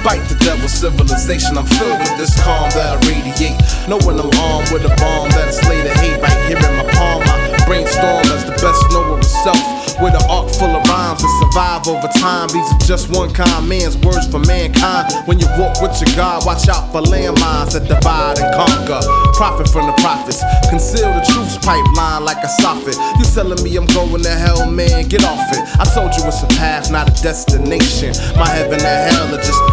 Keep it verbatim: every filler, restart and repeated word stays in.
Despite the devil's civilization, I'm filled with this calm that I radiate. Knowing I'm armed with a bomb that'll slay the hate right here in my palm. I brainstorm as the best knower of self, with an arc full of rhymes to survive over time. These are just one kind man's words for mankind. When you walk with your God, watch out for landmines that divide and conquer. Profit from the prophets, conceal the truth's pipeline like a soffit. You telling me I'm going to hell, man, get off it. I told you it's a path, not a destination. My heaven and hell are just